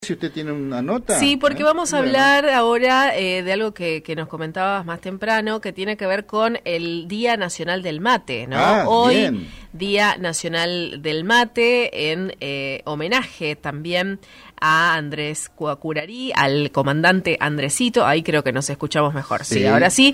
Si usted tiene una nota. Sí, porque vamos a hablar ahora de algo que nos comentabas más temprano, que tiene que ver con el Día Nacional del Mate, ¿no? Hoy, bien. Día Nacional del Mate, en homenaje también a Andrés Guacurarí, al comandante Andresito, ahí creo que nos escuchamos mejor, sí, ahora sí,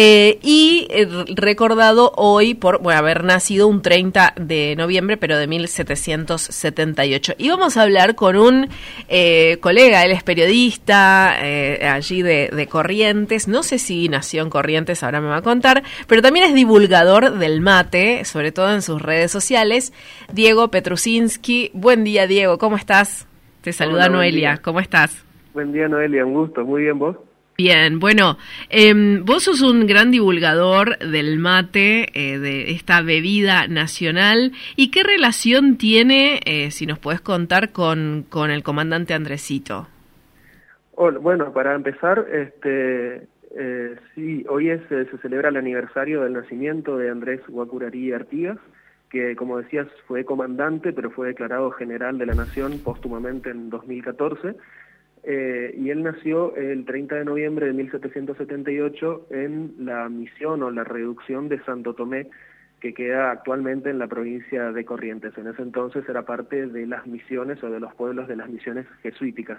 recordado hoy por haber nacido un 30 de noviembre, pero de 1778. Y vamos a hablar con un colega, él es periodista, allí de Corrientes, no sé si nació en Corrientes, ahora me va a contar, pero también es divulgador del mate, sobre todo en sus redes sociales, Diego Petrusinski. Buen día, Diego, ¿cómo estás? Te saluda Hola, Noelia, ¿cómo estás? Buen día, Noelia, un gusto. Muy bien, ¿vos? Bien, bueno, vos sos un gran divulgador del mate, de esta bebida nacional. ¿Y qué relación tiene, si nos podés contar, con el comandante Andresito? Bueno, para empezar, sí, hoy se celebra el aniversario del nacimiento de Andrés Guacurarí Artigas, que, como decías, fue comandante, pero fue declarado general de la Nación póstumamente en 2014. Y él nació el 30 de noviembre de 1778 en la misión o la reducción de Santo Tomé, que queda actualmente en la provincia de Corrientes. En ese entonces era parte de las misiones o de los pueblos de las misiones jesuíticas.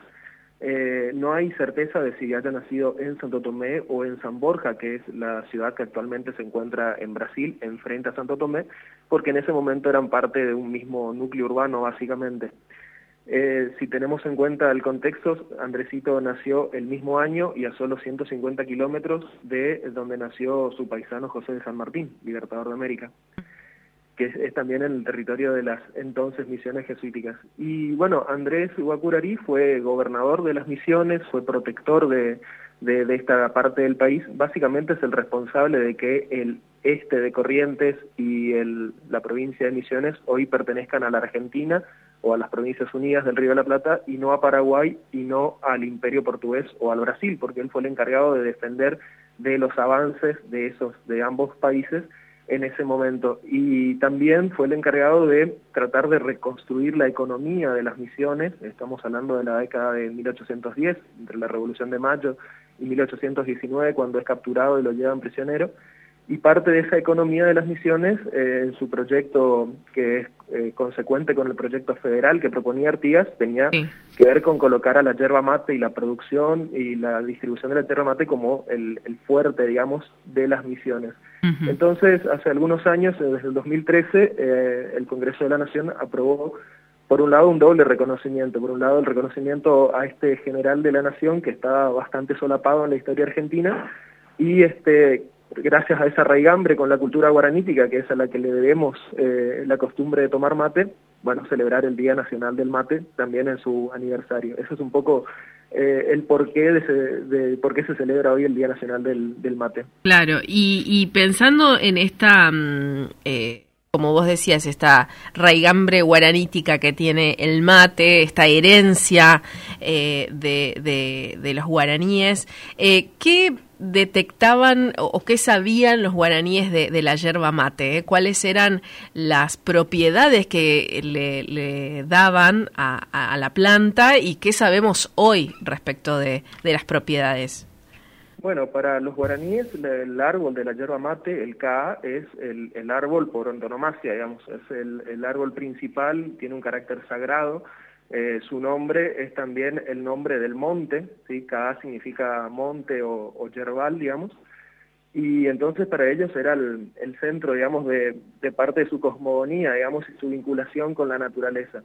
No hay certeza de si haya nacido en Santo Tomé o en San Borja, que es la ciudad que actualmente se encuentra en Brasil, enfrente a Santo Tomé, porque en ese momento eran parte de un mismo núcleo urbano, básicamente. Si tenemos en cuenta el contexto, Andresito nació el mismo año y a solo 150 kilómetros de donde nació su paisano José de San Martín, libertador de América, que es también en el territorio de las entonces misiones jesuíticas. Y bueno, Andrés Guacurarí fue gobernador de las misiones, fue protector de esta parte del país. Básicamente es el responsable de que el este de Corrientes y la provincia de Misiones hoy pertenezcan a la Argentina o a las Provincias Unidas del Río de la Plata, y no a Paraguay y no al Imperio Portugués o al Brasil, porque él fue el encargado de defender de los avances de ambos países en ese momento. Y también fue el encargado de tratar de reconstruir la economía de las misiones. Estamos hablando de la década de 1810, entre la Revolución de Mayo y 1819, cuando es capturado y lo llevan prisionero. Y parte de esa economía de las misiones, en su proyecto, que es consecuente con el proyecto federal que proponía Artigas, tenía que ver con colocar a la yerba mate y la producción y la distribución de la yerba mate como el fuerte, digamos, de las misiones. Uh-huh. Entonces, hace algunos años, desde el 2013, el Congreso de la Nación aprobó, por un lado, un doble reconocimiento. Por un lado, el reconocimiento a este general de la Nación, que está bastante solapado en la historia argentina, y gracias a esa raigambre con la cultura guaranítica, que es a la que le debemos la costumbre de tomar mate, bueno, celebrar el Día Nacional del Mate también en su aniversario. Eso es un poco el porqué de por qué se celebra hoy el Día Nacional del Mate. Claro, y pensando en esta, como vos decías, esta raigambre guaranítica que tiene el mate, esta herencia de los guaraníes, ¿qué detectaban o qué sabían los guaraníes de la yerba mate? ¿Cuáles eran las propiedades que le daban a la planta y qué sabemos hoy respecto de las propiedades? Bueno, para los guaraníes el árbol de la yerba mate, el caa, es el árbol por antonomasia, digamos, es el árbol principal, tiene un carácter sagrado. Su nombre es también el nombre del monte, ¿sí? Caa significa monte o yerbal, digamos, y entonces para ellos era el centro, digamos, de parte de su cosmogonía, digamos, y su vinculación con la naturaleza.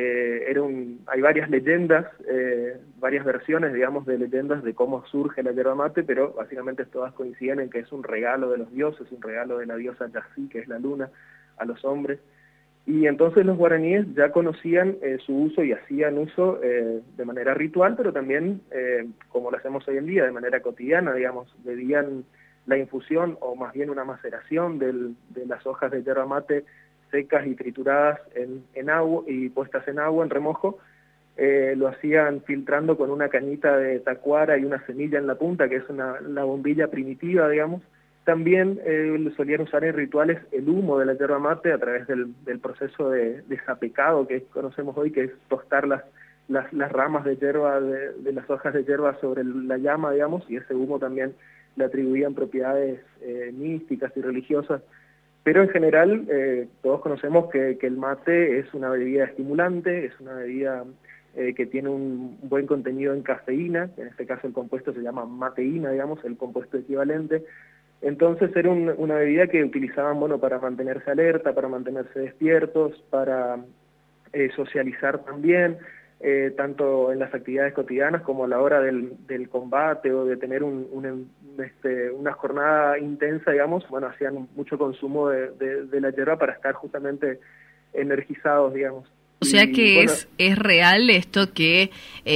Hay varias leyendas, varias versiones, digamos, de leyendas de cómo surge la yerba mate, pero básicamente todas coinciden en que es un regalo de los dioses, un regalo de la diosa Yací, que es la luna, a los hombres. Y entonces los guaraníes ya conocían su uso y hacían uso de manera ritual, pero también, como lo hacemos hoy en día, de manera cotidiana, digamos, bebían la infusión, o más bien una maceración de las hojas de yerba mate secas y trituradas en agua y puestas en agua, en remojo. Lo hacían filtrando con una cañita de tacuara y una semilla en la punta, que es la bombilla primitiva, digamos. También solían usar en rituales el humo de la yerba mate a través del proceso de sapecado que conocemos hoy, que es tostarlas las ramas de hierba, de las hojas de hierba sobre la llama, digamos, y ese humo también le atribuían propiedades místicas y religiosas. Pero en general todos conocemos que el mate es una bebida estimulante, es una bebida que tiene un buen contenido en cafeína, en este caso el compuesto se llama mateína, digamos, el compuesto equivalente. Entonces era una bebida que utilizaban, bueno, para mantenerse alerta, para mantenerse despiertos, para socializar también, tanto en las actividades cotidianas como a la hora del combate o de tener una jornada intensa, digamos. Bueno, hacían mucho consumo de la hierba para estar justamente energizados, digamos. O sea que bueno, es real esto que,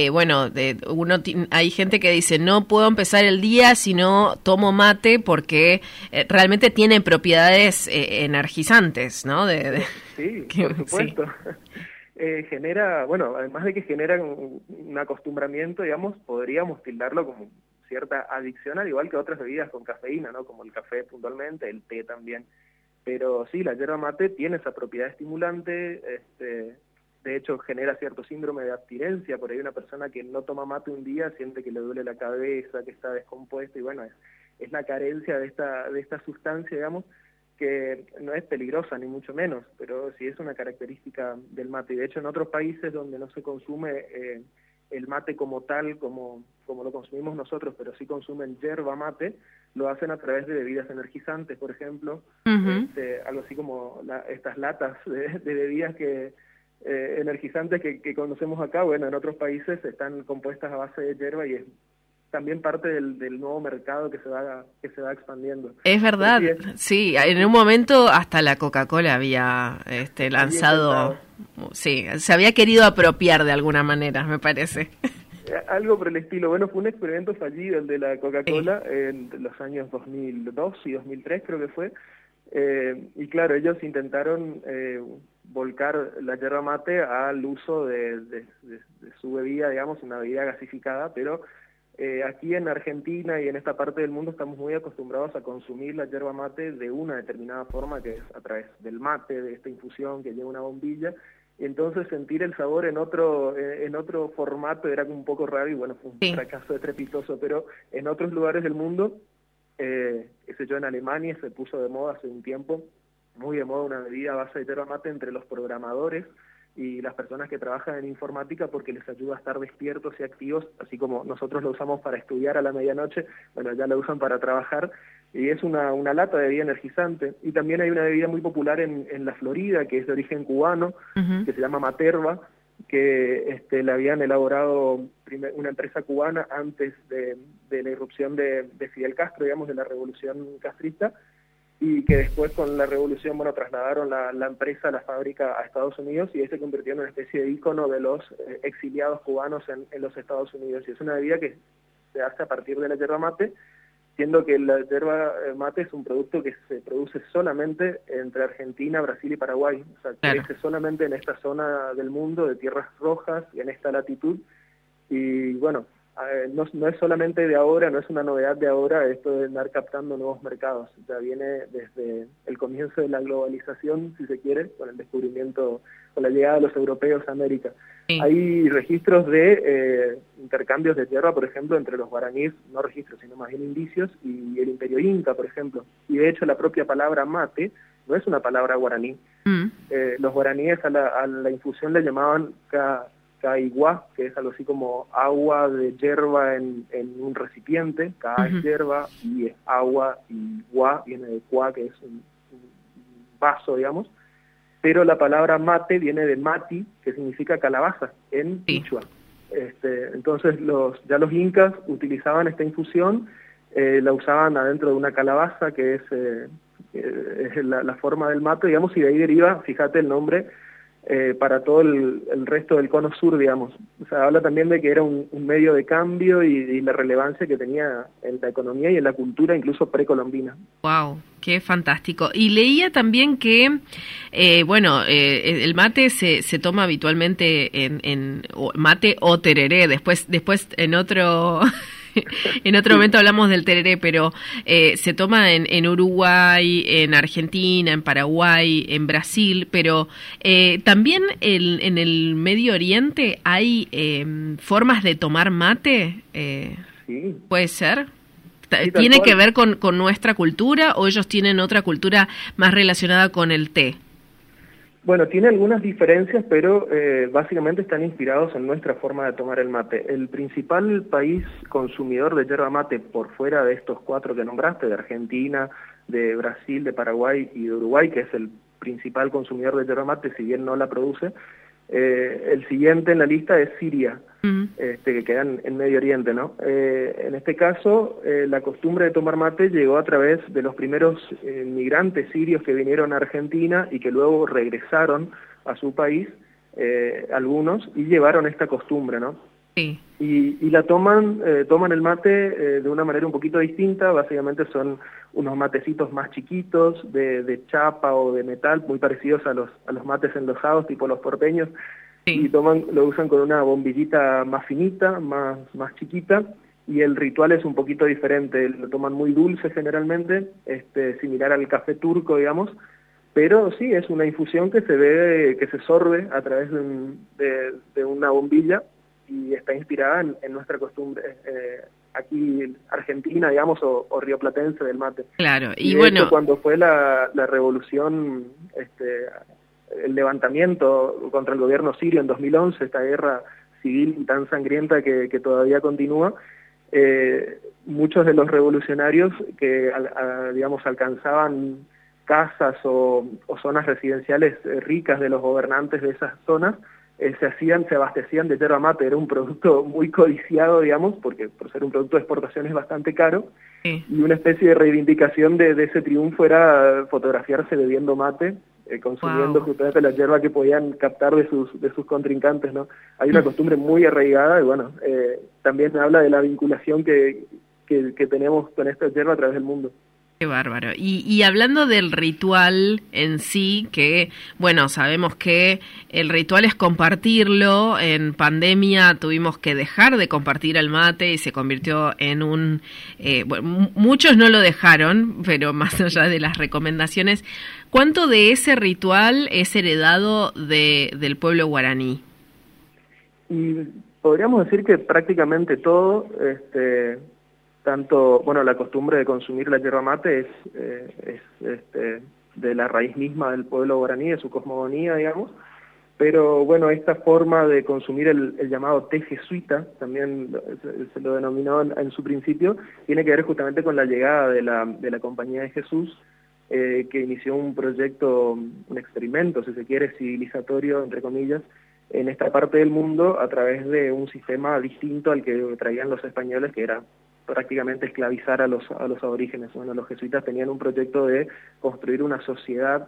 hay gente que dice, no puedo empezar el día si no tomo mate porque realmente tiene propiedades energizantes, ¿no? Sí, por supuesto. Sí. Genera, bueno, además de que genera un acostumbramiento, digamos, podríamos tildarlo como cierta adicción, al igual que otras bebidas con cafeína, ¿no? Como el café puntualmente, el té también. Pero sí, la yerba mate tiene esa propiedad estimulante, de hecho genera cierto síndrome de abstinencia. Por ahí una persona que no toma mate un día siente que le duele la cabeza, que está descompuesto, y bueno, es la carencia de esta sustancia, digamos, que no es peligrosa ni mucho menos, pero sí es una característica del mate. Y de hecho en otros países donde no se consume el mate como tal, como lo consumimos nosotros, pero sí consumen yerba mate, lo hacen a través de bebidas energizantes, por ejemplo, algo así como estas latas de bebidas energizantes que conocemos acá. Bueno, en otros países están compuestas a base de yerba y es también parte del nuevo mercado que se va expandiendo. Es verdad, sí, en un momento hasta la Coca-Cola había lanzado, sí, se había querido apropiar de alguna manera, me parece. Algo por el estilo. Bueno, fue un experimento fallido el de la Coca-Cola en los años 2002 y 2003 creo que fue, y claro, ellos intentaron volcar la yerba mate al uso de su bebida, digamos, una bebida gasificada, pero aquí en Argentina y en esta parte del mundo estamos muy acostumbrados a consumir la yerba mate de una determinada forma, que es a través del mate, de esta infusión que lleva una bombilla. Entonces sentir el sabor en otro formato era un poco raro y bueno, fue un fracaso estrepitoso. Pero en otros lugares del mundo, qué sé yo, en Alemania se puso de moda hace un tiempo, muy de moda, una bebida a base de yerba mate entre los programadores y las personas que trabajan en informática, porque les ayuda a estar despiertos y activos, así como nosotros lo usamos para estudiar a la medianoche. Bueno, ya lo usan para trabajar, y es una lata de bebida energizante. Y también hay una bebida muy popular en la Florida, que es de origen cubano, que se llama Materva, que la habían elaborado una empresa cubana antes de la irrupción de Fidel Castro, digamos, de la revolución castrista, y que después con la revolución, bueno, trasladaron la empresa, la fábrica a Estados Unidos, y ahí se convirtió en una especie de ícono de los exiliados cubanos en los Estados Unidos. Y es una bebida que se hace a partir de la yerba mate, siendo que la yerba mate es un producto que se produce solamente entre Argentina, Brasil y Paraguay. O sea, crece solamente en esta zona del mundo de tierras rojas y en esta latitud. Y bueno, no es solamente de ahora, no es una novedad de ahora esto de andar captando nuevos mercados. Ya viene desde el comienzo de la globalización, si se quiere, con el descubrimiento, con la llegada de los europeos a América. Sí. Hay registros de intercambios de tierra, por ejemplo, entre los guaraníes, no registros, sino más bien indicios, y el Imperio Inca, por ejemplo. Y de hecho la propia palabra mate no es una palabra guaraní. Los guaraníes a la infusión le llamaban caiguá, que es algo así como agua de yerba en un recipiente. Ca es yerba, y es agua, y guá viene de cuá, que es un vaso, digamos. Pero la palabra mate viene de mati, que significa calabaza en quichua. Entonces ya los incas utilizaban esta infusión, la usaban adentro de una calabaza, que es la forma del mate, digamos, y de ahí deriva, fíjate el nombre, para todo el resto del cono sur, digamos. O sea, habla también de que era un medio de cambio y la relevancia que tenía en la economía y en la cultura, incluso precolombina. Wow, qué fantástico. Y leía también que, el mate se toma habitualmente en mate o tereré, después en otro En otro momento hablamos del tereré, pero se toma en Uruguay, en Argentina, en Paraguay, en Brasil, pero también en el Medio Oriente hay formas de tomar mate. Sí. ¿Puede ser? Sí, ¿Tiene que ver con nuestra cultura o ellos tienen otra cultura más relacionada con el té? Bueno, tiene algunas diferencias, pero básicamente están inspirados en nuestra forma de tomar el mate. El principal país consumidor de yerba mate por fuera de estos 4 que nombraste, de Argentina, de Brasil, de Paraguay y de Uruguay, que es el principal consumidor de yerba mate, si bien no la produce, el siguiente en la lista es Siria, que queda en Medio Oriente, ¿no? En este caso, la costumbre de tomar mate llegó a través de los primeros migrantes sirios que vinieron a Argentina y que luego regresaron a su país, algunos, y llevaron esta costumbre, ¿no? Sí. Y la toman el mate de una manera un poquito distinta. Básicamente son unos matecitos más chiquitos, de chapa o de metal, muy parecidos a los mates enlosados, tipo los porteños, sí. Y lo usan con una bombillita más finita, más chiquita, y el ritual es un poquito diferente. Lo toman muy dulce generalmente, similar al café turco, digamos, pero sí, es una infusión que se sorbe a través de una bombilla, y está inspirada en nuestra costumbre aquí argentina, digamos, o rioplatense del mate. Claro, y bueno, hecho, cuando fue la revolución, el levantamiento contra el gobierno sirio en 2011, esta guerra civil tan sangrienta que todavía continúa, muchos de los revolucionarios que, digamos, alcanzaban casas o zonas residenciales ricas de los gobernantes de esas zonas, se abastecían de yerba mate. Era un producto muy codiciado, digamos, porque por ser un producto de exportación es bastante caro, sí. Y una especie de reivindicación de ese triunfo era fotografiarse bebiendo mate, consumiendo justamente la yerba que podían captar de sus contrincantes, ¿no? Hay una costumbre muy arraigada y bueno, también habla de la vinculación que tenemos con esta yerba a través del mundo. Qué bárbaro. Y hablando del ritual en sí, que, bueno, sabemos que el ritual es compartirlo. En pandemia tuvimos que dejar de compartir el mate y se convirtió en un... bueno, muchos no lo dejaron, pero más allá de las recomendaciones, ¿cuánto de ese ritual es heredado del pueblo guaraní? Y podríamos decir que prácticamente todo... tanto, bueno, la costumbre de consumir la yerba mate es de la raíz misma del pueblo guaraní, de su cosmogonía, digamos, pero bueno, esta forma de consumir el llamado té jesuita, también se lo denominó en su principio, tiene que ver justamente con la llegada de la Compañía de Jesús, que inició un proyecto, un experimento, si se quiere, civilizatorio, entre comillas, en esta parte del mundo a través de un sistema distinto al que traían los españoles, que era prácticamente esclavizar a los aborígenes. Bueno, los jesuitas tenían un proyecto de construir una sociedad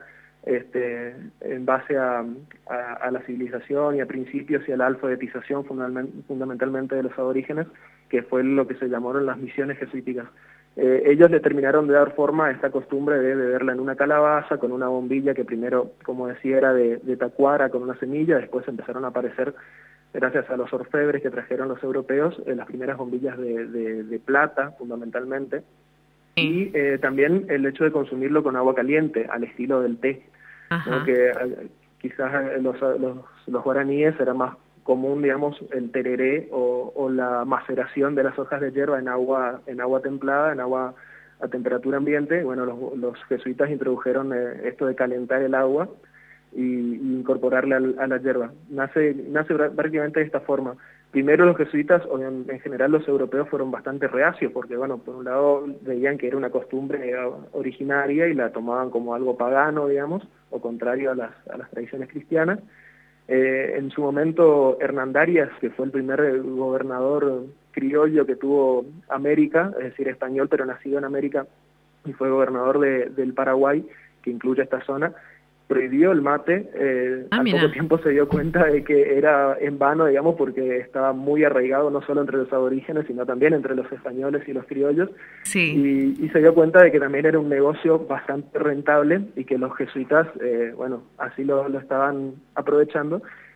en base a la civilización y a principios y a la alfabetización fundamentalmente de los aborígenes, que fue lo que se llamaron las misiones jesuíticas. Ellos le terminaron de dar forma a esta costumbre de beberla en una calabaza con una bombilla que primero, como decía, era de tacuara con una semilla, después empezaron a aparecer, gracias a los orfebres que trajeron los europeos, las primeras bombillas de plata, fundamentalmente, y también el hecho de consumirlo con agua caliente, al estilo del té, ¿no? Que quizás los guaraníes era más común, digamos, el tereré o la maceración de las hojas de yerba en agua templada, en agua a temperatura ambiente. Bueno, los jesuitas introdujeron esto de calentar el agua y incorporarle a la yerba. Nace prácticamente de esta forma. Primero los jesuitas, o en general los europeos, fueron bastante reacios, porque bueno, por un lado veían que era una costumbre originaria y la tomaban como algo pagano, digamos, o contrario a las tradiciones cristianas. En su momento Hernán Darias, que fue el primer gobernador criollo que tuvo América, es decir, español pero nacido en América, y fue gobernador del Paraguay, que incluye esta zona, prohibió el mate. Al poco tiempo se dio cuenta de que era en vano, digamos, porque estaba muy arraigado no solo entre los aborígenes, sino también entre los españoles y los criollos. Sí. Y se dio cuenta de que también era un negocio bastante rentable y que los jesuitas, bueno, así lo estaban aprovechando.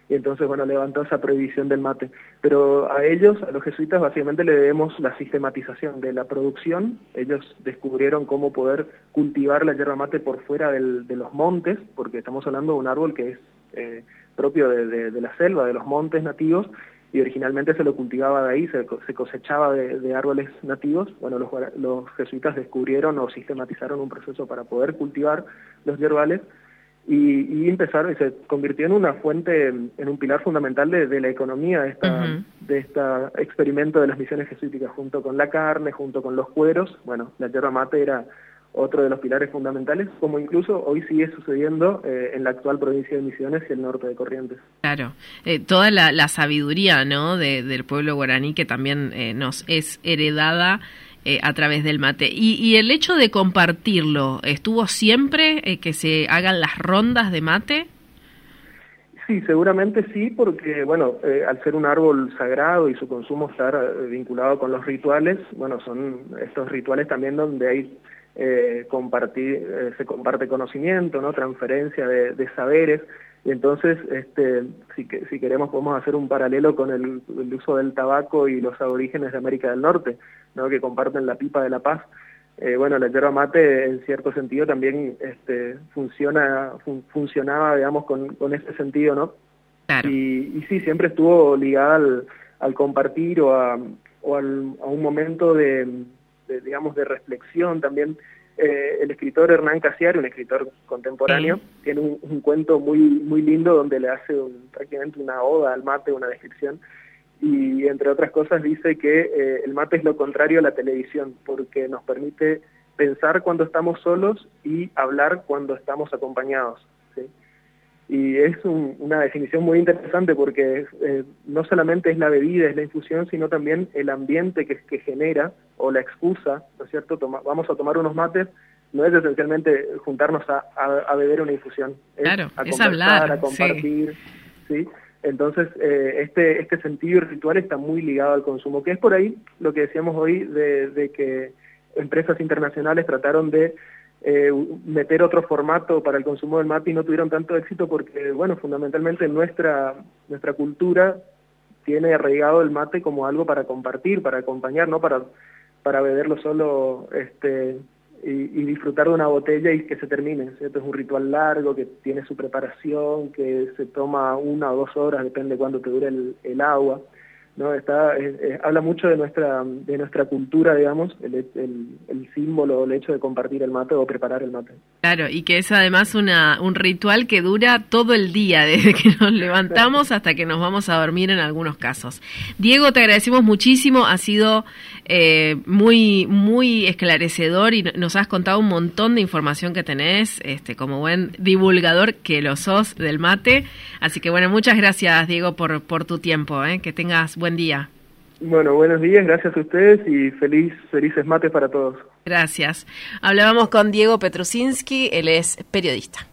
y entonces, bueno, levantó esa prohibición del mate. Pero a ellos, a los jesuitas, básicamente le debemos la sistematización de la producción. Ellos descubrieron cómo poder cultivar la yerba mate por fuera de los montes, porque estamos hablando de un árbol que es propio de la selva, de los montes nativos, y originalmente se lo cultivaba de ahí, se cosechaba de árboles nativos. Bueno, los jesuitas descubrieron o sistematizaron un proceso para poder cultivar los yerbales, y empezaron, y se convirtió en una fuente, en un pilar fundamental de la economía de este experimento de las misiones jesuíticas, junto con la carne, junto con los cueros. Bueno, la yerba mate era otro de los pilares fundamentales, como incluso hoy sigue sucediendo en la actual provincia de Misiones y el norte de Corrientes. Claro, toda la sabiduría, ¿no?, del pueblo guaraní, que también nos es heredada a través del mate. Y el hecho de compartirlo, ¿estuvo siempre que se hagan las rondas de mate? Sí, seguramente sí, porque, bueno, al ser un árbol sagrado y su consumo estar vinculado con los rituales, bueno, son estos rituales también donde hay se comparte conocimiento, ¿no?, transferencia de saberes, y entonces si queremos podemos hacer un paralelo con el uso del tabaco y los aborígenes de América del Norte, ¿no?, que comparten la pipa de la paz. Bueno, la yerba mate en cierto sentido también funcionaba, digamos, con ese sentido, ¿no? Claro. Y sí, siempre estuvo ligada al compartir o a un momento digamos, de reflexión también. El escritor Hernán Casiari, un escritor contemporáneo, tiene un cuento muy lindo donde le hace prácticamente una oda al mate, una descripción, y entre otras cosas dice que el mate es lo contrario a la televisión, porque nos permite pensar cuando estamos solos y hablar cuando estamos acompañados, ¿sí? Y es una definición muy interesante porque no solamente es la bebida, es la infusión, sino también el ambiente que genera, o la excusa, ¿no es cierto? Vamos a tomar unos mates, no es esencialmente juntarnos a beber una infusión, claro, a es conversar, hablar, a compartir, ¿sí? Entonces, este sentido ritual está muy ligado al consumo, que es por ahí lo que decíamos hoy de que empresas internacionales trataron de meter otro formato para el consumo del mate y no tuvieron tanto éxito porque, bueno, fundamentalmente nuestra cultura tiene arraigado el mate como algo para compartir, para acompañar, no para beberlo solo y disfrutar de una botella y que se termine, ¿cierto? Es un ritual largo que tiene su preparación, que se toma 1 o 2 horas, depende de cuánto te dure el agua, ¿no? Habla mucho de nuestra cultura, digamos, el símbolo, el hecho de compartir el mate o preparar el mate. Claro, y que es además un ritual que dura todo el día, desde que nos levantamos hasta que nos vamos a dormir en algunos casos. Diego, te agradecemos muchísimo, ha sido muy esclarecedor y nos has contado un montón de información que tenés, como buen divulgador que lo sos del mate. Así que bueno, muchas gracias, Diego, por tu tiempo, que tengas buen día. Bueno, buenos días, gracias a ustedes y felices mates para todos. Gracias. Hablábamos con Diego Petrusinski, él es periodista.